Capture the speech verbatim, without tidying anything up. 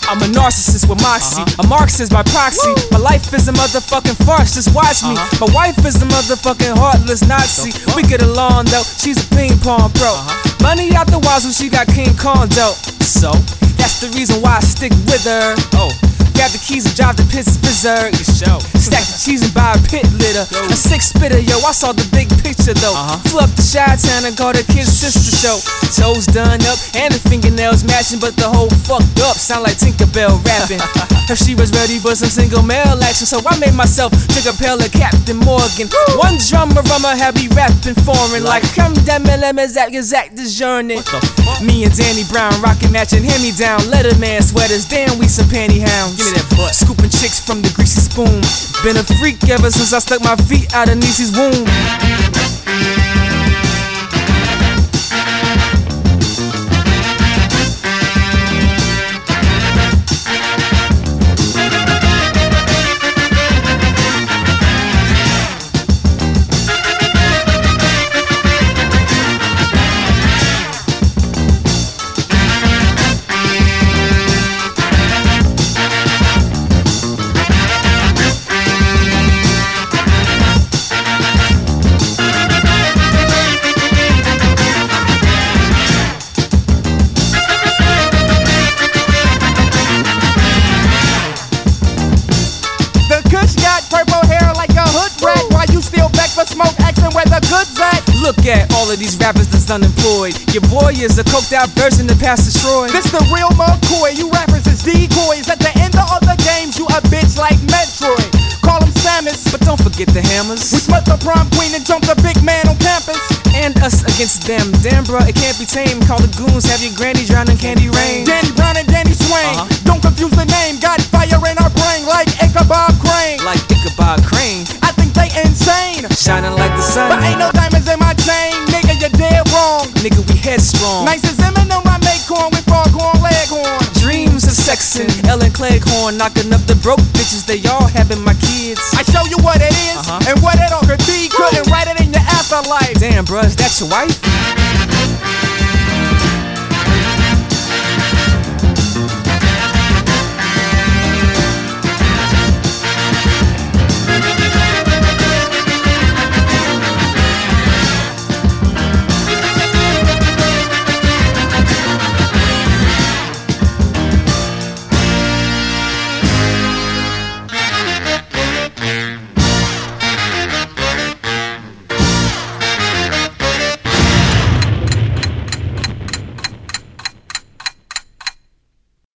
I'm a narcissist with moxie, uh-huh. a Marxist by proxy. Woo. My life is a motherfucking farce, just watch me. Uh-huh. My wife is a motherfucking heartless Nazi. We get along though, she's a ping pong pro. Uh-huh. Money out the wazoo, she got King Kong dope. So, that's the reason why I stick with her. Oh. Grab the keys and drive the pits berserk. Show. Stack the cheese and buy a pit litter. Yo. A six spitter, yo, I saw the big picture though. Uh-huh. Flew up to Chi-Town and called her kid's sister show. Toes done up and the fingernails matching, but the whole fucked up. Sound like Tinkerbell rapping. Heard she was ready for some single male action, so I made myself drink a pail of Captain Morgan. Woo. One drummer rummer had me rapping foreign like come down me let me zap your zack this journey. What the fuck? Me and Danny Brown rocking matching hand me down Letterman sweaters. Damn, we some panty hounds. Give me that butt. Scooping chicks from the greasy spoon. Been a freak ever since I stuck my feet out of Niecy's womb. Smoke action where the goods at. Look at all of these rappers that's unemployed. Your boy is a coked out version of Pastor Troy. This the real McCoy. You rappers is decoys. At the end of all the games, you a bitch like Metroid. Call him Samus, but don't forget the hammers. We smoke the prom queen and jump the big man on campus. And us against them. Damn, bruh, it can't be tamed. Call the goons, have your granny drown in candy rain. Danny Brown and Danny Swain. Uh-huh. Don't confuse the name. Got fire in our brain like Ichabod Crane. Like Ichabod Crane. I think they insane. Shining like the sun. But ain't no diamonds in my chain. Nigga, you're dead wrong. Nigga, we headstrong. Nice as Eminem, I make corn with foghorn leghorn. Dreams of sexing, Ellen Cleghorn. Knocking up the broke bitches, they all having my kids. I show you what it is uh-huh. and what it all could be. Couldn't write it in your afterlife. Damn, bruh, is that your wife?